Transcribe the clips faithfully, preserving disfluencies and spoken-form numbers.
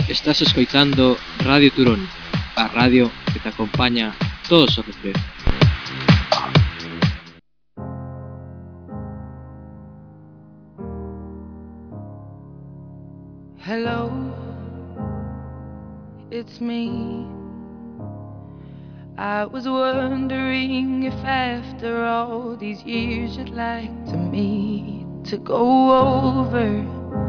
Estás escoitando Radio Turón, a radio que te acompaña todos os recreos. Hello, it's me. I was wondering if after all these years you'd like to meet to go over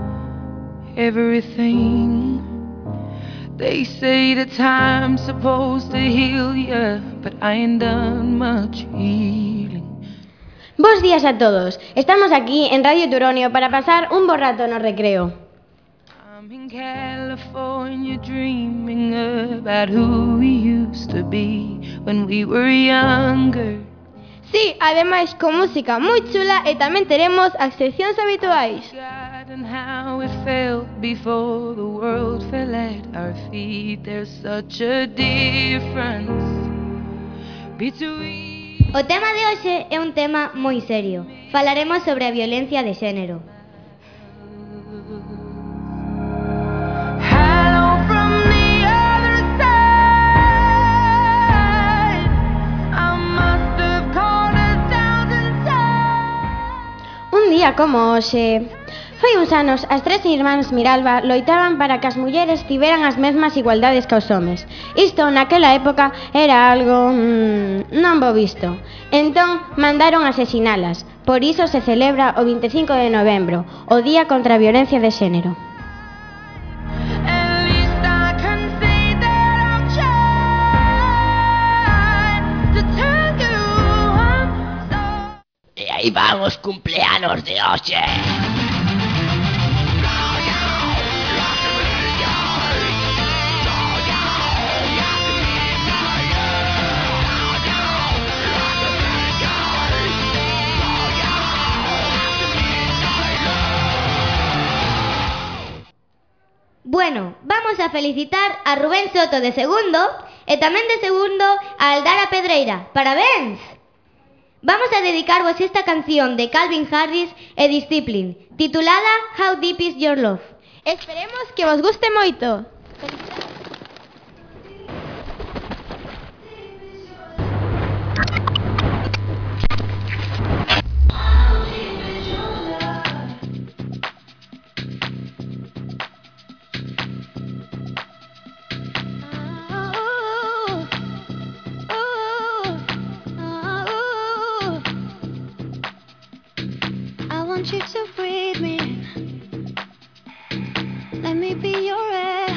everything. They say that time's supposed to heal ya, but I ain't done much healing. Bos días a todos. Estamos aquí en Radio Turonio para pasar un bo rato no recreo. I'm in California dreaming about who we used to be when we were younger. Sí, ademais con música moi chula e tamén teremos as seccións habituais. And how it felt before the world fell at our feet. There's such a difference between... O tema de hoxe é un tema moi serio. Falaremos sobre a violencia de xénero. Un día como hoxe, foi uns anos, as tres irmáns Miralba loitaban para que as mulleres tiveran as mesmas igualdades que os homes. Isto naquela época era algo mmm, non bo visto. Entón mandaron asesinalas. Por iso se celebra o veinticinco de novembro, o Día contra a Violencia de Xénero. E aí van os cumpleanos de hoxe. Bueno, vamos a felicitar a Rubén Soto de segundo e tamén de segundo a Aldara Pedreira. ¡Parabéns! Vamos a dedicarvos esta canción de Calvin Harris e Discipline, titulada How Deep Is Your Love. Esperemos que vos guste moito. I want you to breathe me in. Let me be your air.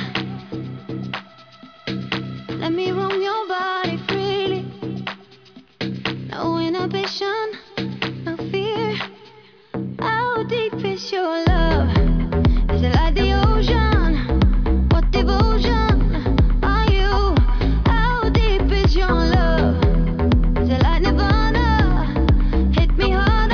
Let me roam your body freely. No inhibition, no fear. How deep is your love? Is it like the ocean? What devotion are you? How deep is your love? Is it like Nirvana? Hit me harder.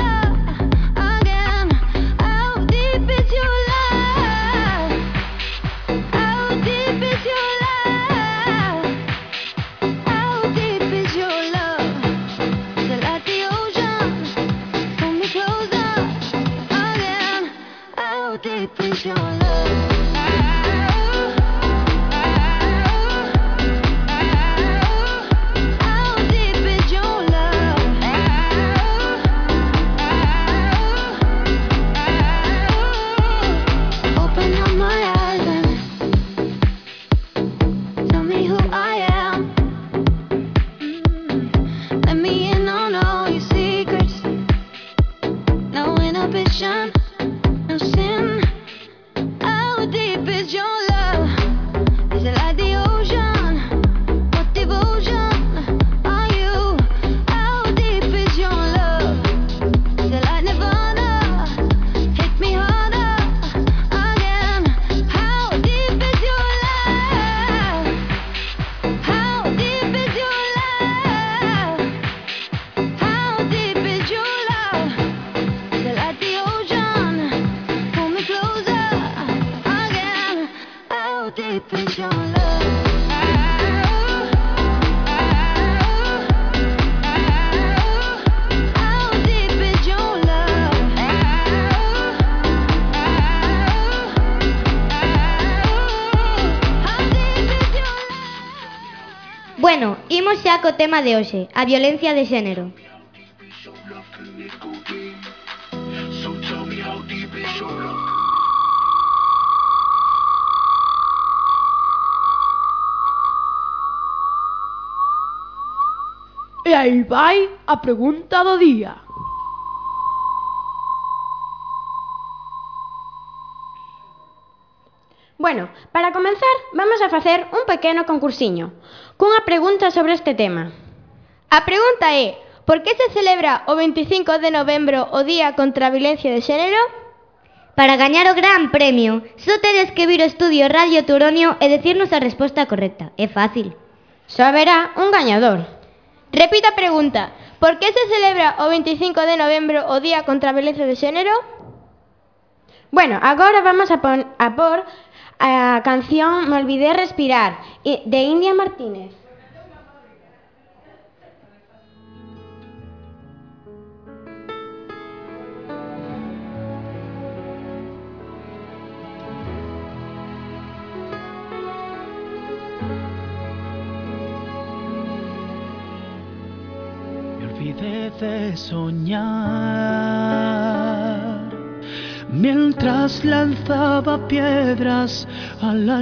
No sin. How deep is your love? Is it like the ocean? What devotion are you? How deep is your love? Is it like Nirvana? Hit me harder again. How deep is your love? How deep is your love? How deep is your love? Is it like the ocean? Pull me closer again. How deep is your love? How deep is your love? Bueno, imos xa co tema de hoxe, a violencia de xénero. E aí vai a pregunta do día. Bueno, para comenzar, vamos a facer un pequeno concursiño cunha pregunta sobre este tema. A pregunta é: por que se celebra o veinticinco de novembro o Día contra a Violencia de Xénero? Para gañar o gran premio, só tedes que vir ao estudio Radio Turonio e decirnos a resposta correcta. É fácil. Só haberá un gañador. Repito a pregunta: por que se celebra o veinticinco de novembro o Día contra a Violencia de Xénero? Bueno, agora vamos a, pon, a por a canción Me olvidé respirar, de India Martínez. Me olvidé de soñar mientras lanzaba piedras a la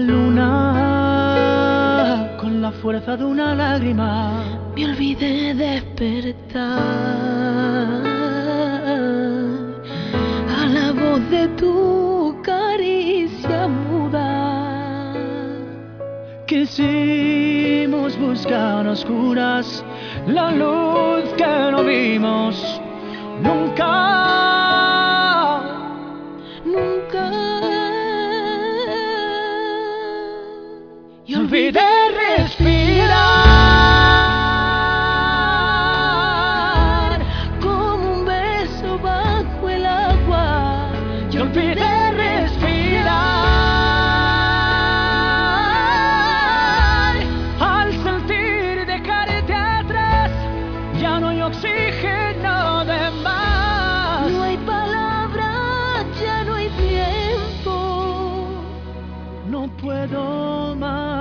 luna con la fuerza de una lágrima. Me olvidé de despertar a la voz de tu caricia muda. Quisimos buscar a oscuras la luz que no vimos nunca, nunca. Y olvidé respirar como un beso bajo el agua. Y olvidé respirar al sentir dejarte atrás. Ya no hay oxígeno de más. No hay palabras, ya no hay tiempo. No puedo más.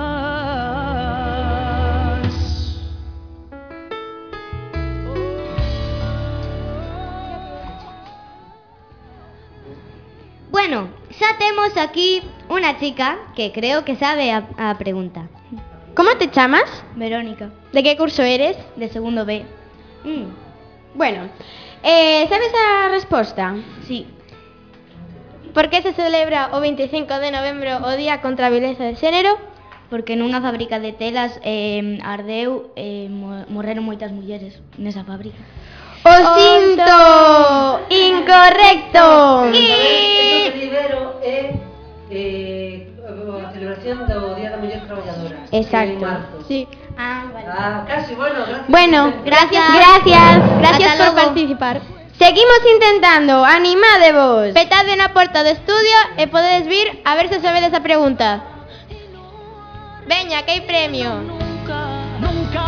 Bueno, xa temos aquí unha chica que creo que sabe a, a pregunta. Como te chamas? Verónica, De que curso eres? de segundo B. Mm, Bueno, eh, sabes a resposta? sí, Por que se celebra o veinticinco de novembro o Día contra a Violencia de Xénero? porque nunha fábrica de telas eh, ardeu e eh, mo- morreron moitas mulleres nesa fábrica. O sinto! Incorrecto! Eso que libero é eh, a celebración do Día da Muller Traballadora. Exacto. En marzo. Sí. Ah, vale. Ah, casi, bueno, gracias. Bueno, Gracias. gracias. Gracias Hasta por logo. participar. Seguimos intentando, animadevos. Petade na porta do estudio e podedes vir a ver se sabedes a pregunta. Veña, que hai premio. Nunca, nunca,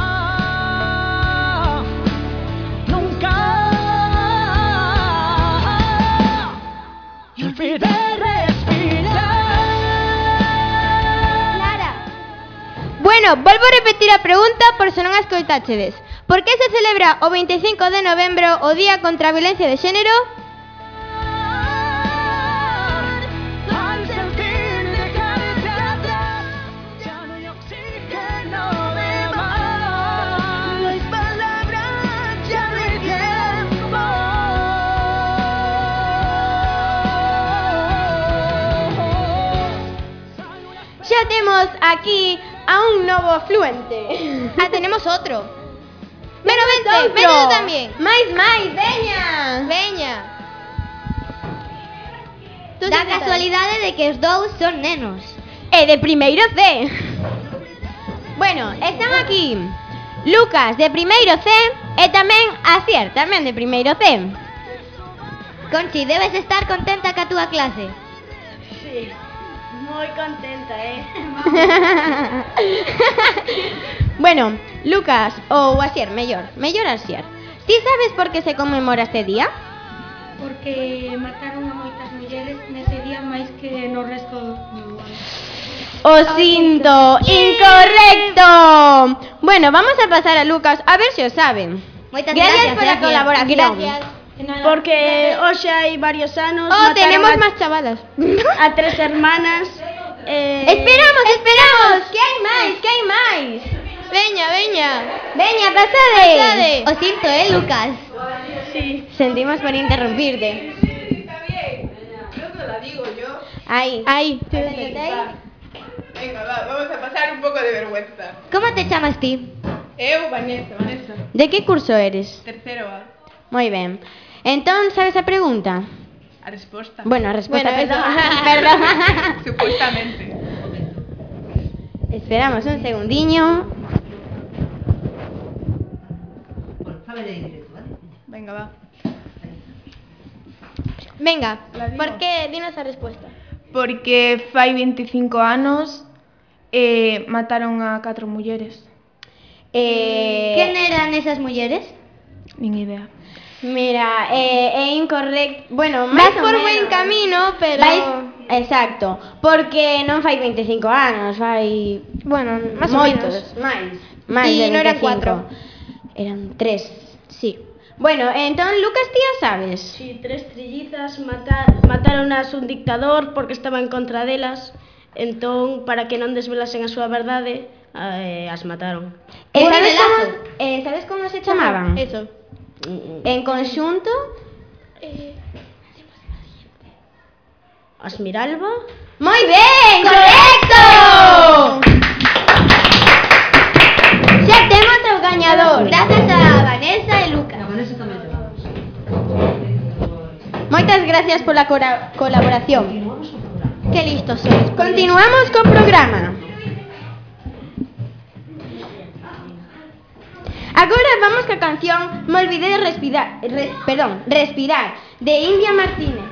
nunca. Y olvidé respirar. Lara. Bueno, volvo a repetir a pregunta por se non a escoitáchedes. Por que se celebra o veinticinco de novembro o Día contra a Violencia de Xénero? Al sentir dejarte atrás, ya no hay oxígeno de más. No hay palabras, ya no hay tiempo. Xa temos aquí a un novo afluente. Ah, tenemos outro. Pero vente, Outro. vente tú tamén. Máis, máis, veña. Veña. Tú Da siéntate. casualidade de que os dous son nenos. E de primeiro C. Bueno, están aquí Lucas de primeiro C e tamén Asier, tamén de primeiro C. Conchi, debes estar contenta ca túa clase. Moi contenta, eh. Bueno, Lucas ou Asier, mellor, mellor Asier. Ti sabes por que se conmemora este día? Porque mataron a moitas mulleres nese día máis que no resto do ano. O sinto, incorrecto. Bueno, vamos a pasar a Lucas a ver se o saben. Moitas Gracias gracias, pola gracias. colaboración. Gracias. Porque hoxe hai varios anos Oh, mataron tenemos a, más chavalas. a tres hermanas. Eh, Esperamos, esperamos. Que hai máis, que hai máis. Veña, veña. Veña, pasade. Pasade. O sinto, eh, Lucas. Sí. Sentimos por interrumpirte. Aí. Aí. Venga, va, vamos a pasar un pouco de vergüenza. Como te chamas ti? Eu, Vanessa, Vanessa. De que curso eres? Tercero A. Moi ben. Entón, sabes a pregunta? A resposta. Bueno, a resposta, Bueno, perdón. eso. Perdón. Supuestamente. Esperamos un segundiño. Venga, va. Venga, La digo. ¿por qué? Dinos a respuesta. Porque fai veinticinco anos eh, mataron a catro mulleres. Eh, Quen eran esas mulleres? Nin idea. Mira, eh, é incorrecto. Bueno, Vas máis ou por menos. buen camino, pero... Vais, exacto, porque non fai veinticinco anos, fai Bueno, más o moitos, menos. máis, máis Y de no eran veinticinco. cuatro. Eran tres. Sí. Bueno, entón Lucas, ti a sabes? Si tres trillizas mata, mataron a un dictador porque estaba en contra delas. Entón, para que non desvelasen a súa verdade, eh, as mataron. E Un sabes nivelazo. como, eh, sabes como se chamaban? Eso. En conxunto, As Miralba. moi ben, correcto. Xa temos o gañador. Gracias a Vanessa e Lucas. Moitas gracias pola cora- colaboración. Qué listos sois. Continuamos co programa. Agora vamos ca canción Me olvidé de respirar, res, perdón, respirar, de India Martínez.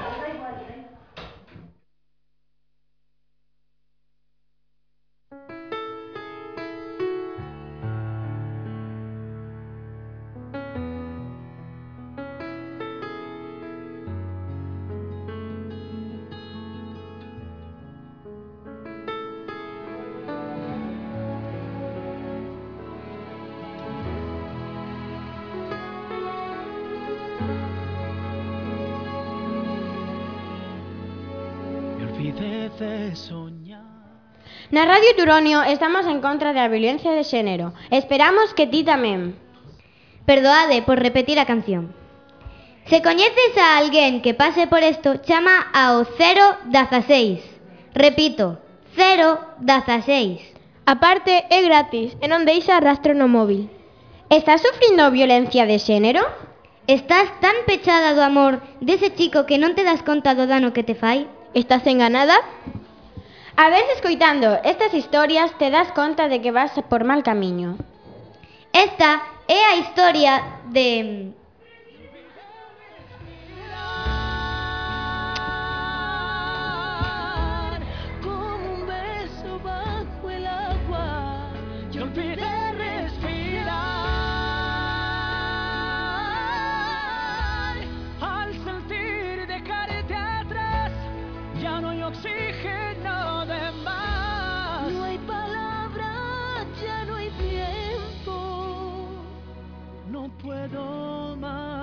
Me olvidé de soñar. Na Radio Turonio estamos en contra da violencia de xénero. Esperamos que ti tamén. Perdoade por repetir a canción. Se coñeces a alguén que pase por isto, chama ao cero dieciséis. Repito, cero dieciséis. Aparte, é gratis e non deixa rastro no móvil. Estás sufrindo violencia de xénero? Estás tan pechada do amor dese chico que non te das conta do dano que te fai? Estás enganada? A ver se escoitando estas historias te das conta de que vas por mal camiño. Esta é a historia de... Como un beso bajo el agua, yo olvidé respirar. Al sentir dejarte atrás, ya no hay oxígeno de más. No hay palabras, ya no hay tiempo. No puedo más.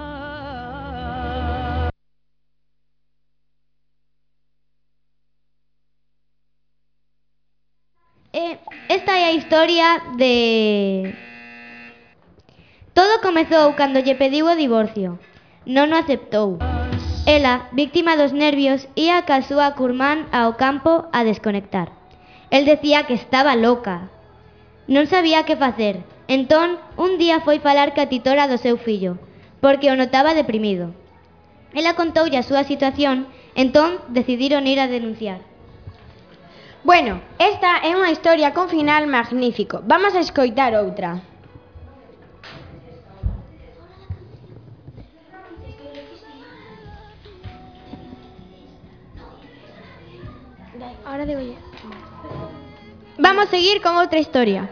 Eh, esta é a historia de... Todo comezou cando lle pediu o divorcio. Non o aceptou. Ela, víctima dos nervios, ía ca súa curmán ao campo a desconectar. El decía que estaba loca. Non sabía que facer. Entón, un día foi falar ca titora do seu fillo, porque o notaba deprimido. Ela contoulle a súa situación, entón decidiron ir a denunciar. Bueno, esta é unha historia con final magnífico. Vamos a escoitar outra. Ahora digo yo. Vamos seguir con outra historia.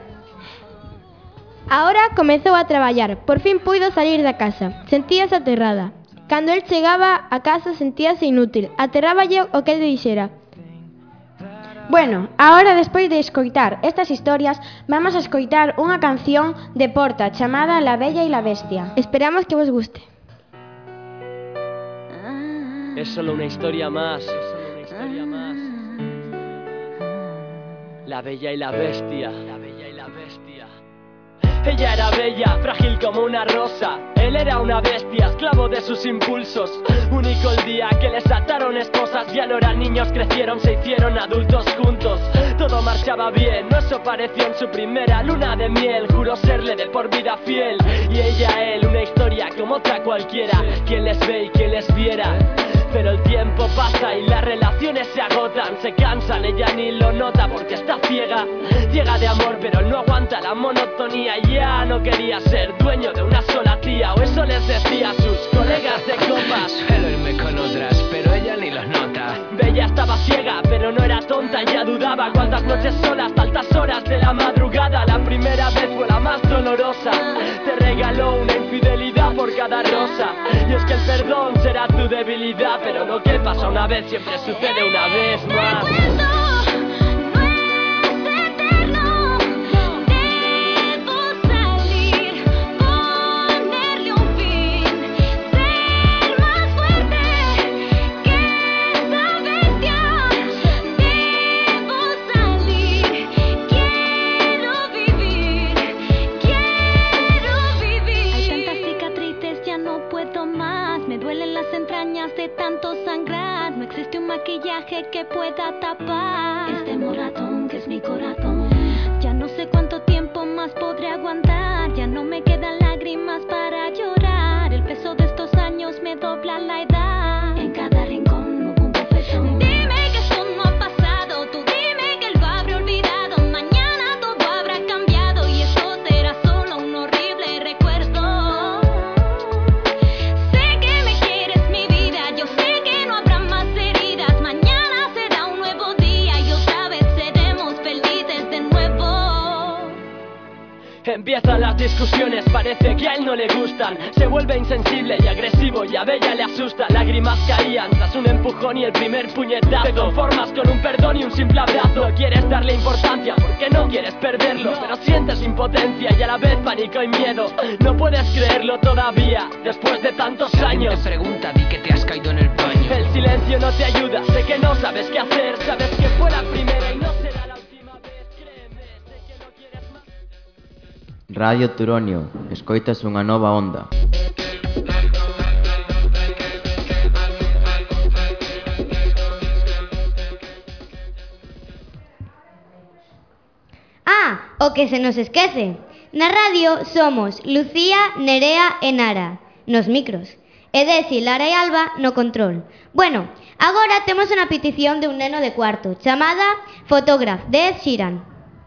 Ahora comezou a traballar. Por fin puido salir da casa. Sentíase aterrada. Cando el chegaba a casa sentíase inútil. Aterráballe o que el dixera. Bueno, agora despois de escoitar estas historias, vamos a escoitar unha canción de Porta chamada La Bella y la Bestia. Esperamos que vos guste. Es solo una historia más, es solo una historia más. La Bella y la Bestia, la Bella y la Bestia. Ella era bella, frágil como una rosa. Él era una bestia, esclavo de sus impulsos. Único el día que les ataron esposas. Ya no eran niños, crecieron, se hicieron adultos juntos. Todo marchaba bien, no eso pareció en su primera luna de miel. Juró serle de por vida fiel. Y ella a él, una historia como otra cualquiera. Quien les ve y quien les viera. Pero el tiempo pasa y las relaciones se agotan. Se cansan, ella ni lo nota porque está ciega. Ciega de amor, pero él no aguanta la monotonía. Ya no quería ser dueño de una sola tía, o eso les decía a sus colegas de copas. Suelo irme con otras, pero ella ni los nota. Bella estaba ciega, pero no era tonta. Ya dudaba cuántas noches solas, hasta altas horas de la madrugada. La primera vez fue la más dolorosa. Te regaló una infidelidad por cada rosa. Y es que el perdón será tu debilidad, pero lo que pasa una vez siempre sucede una vez más. De tanto sangrar, no existe un maquillaje que pueda tapar este moratón que es mi corazón. Ya no sé cuánto tiempo más podré aguantar, ya no me quedan lágrimas para llorar. El peso de estos años me dobla la edad. En cada rincón hubo un bofetón. Dime que esto no ha pasado, tú dime que él lo habrá olvidado. Mañana todo habrá cambiado y esto será solo un horrible recuerdo. Empiezan las discusiones, parece que a él no le gustan. Se vuelve insensible y agresivo y a Bella le asusta. Lágrimas caían tras un empujón y el primer puñetazo. Te conformas con un perdón y un simple abrazo. No quieres darle importancia porque no quieres perderlo, pero sientes impotencia y a la vez pánico y miedo. No puedes creerlo todavía, después de tantos años. Te pregunta, di que te has caído en el paño. El silencio no te ayuda, sé que no sabes qué hacer. Sabes que fue la primera y no será la última vez. Créeme, sé que no quieres más. Radio Turonio, escoitas unha nova onda. Ah, o que se nos esquece. Na radio somos Lucía, Nerea e Nara, nos micros. E Desi, Lara e Alba no control. Bueno, agora temos unha petición de un neno de cuarto chamada Photograph de Ed Sheeran.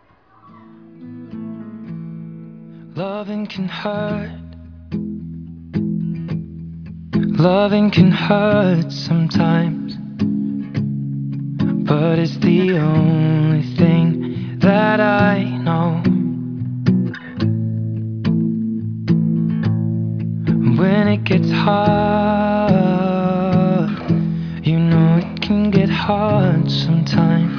Loving can hurt. Loving can hurt sometimes, but it's the only thing that I know. When it gets hard, you know it can get hard sometimes.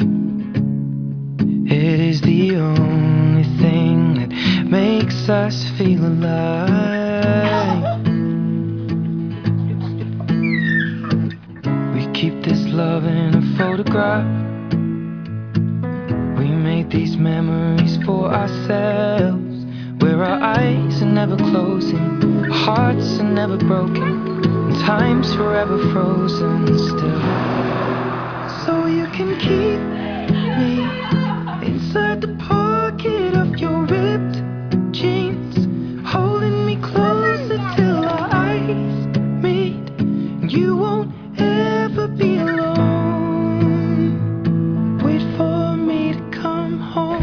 It is the only thing that makes us feel alive. We keep this love in a photograph. We made these memories for ourselves, where our eyes are never closing, hearts are never broken, and time's forever frozen still. So you can keep me inside the pocket of your ripped jeans, holding me closer till our eyes meet. You won't ever be alone. Wait for me to come home.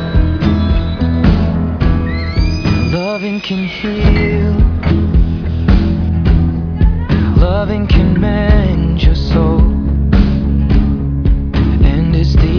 Loving can heal. Loving can mend your soul. And it's the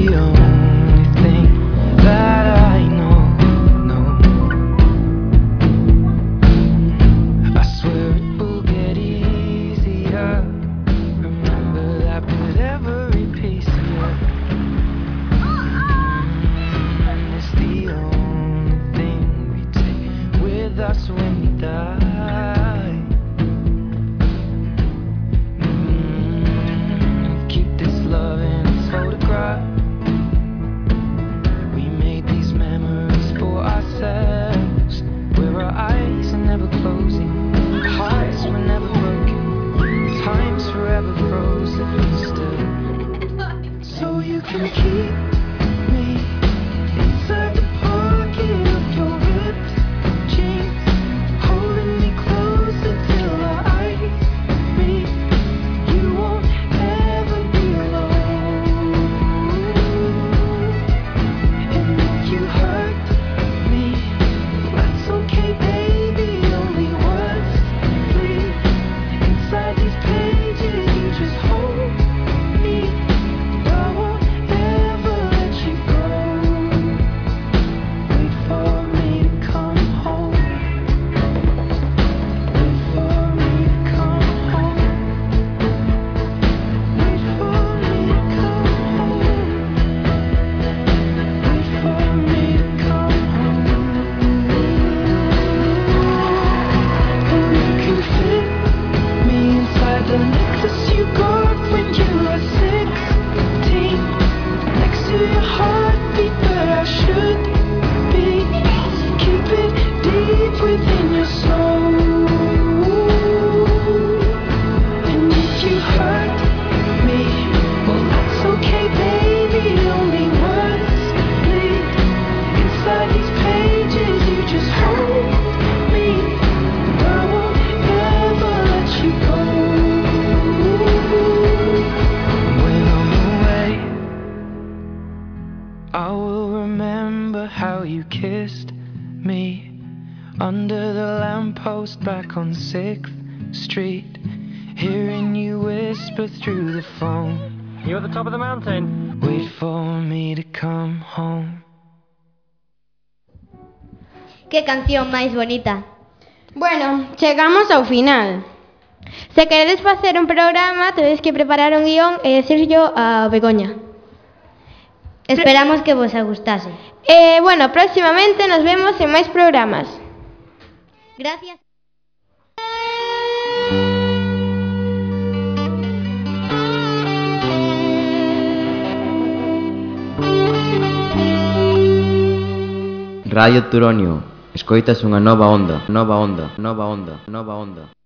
I will remember how you kissed me under the lamppost back on sixth Street, hearing you whisper through the phone. You at the top of the mountain? Wait for me to come home. Que canción máis bonita. Bueno, chegamos ao final. Se queredes facer un programa, tedes que preparar un guión e decirlo a Begoña. Esperamos que vos gustase. Eh, bueno, próximamente nos vemos en máis programas. Gracias. Radio Turonio, escoitas unha nova onda, nova onda, nova onda, nova onda.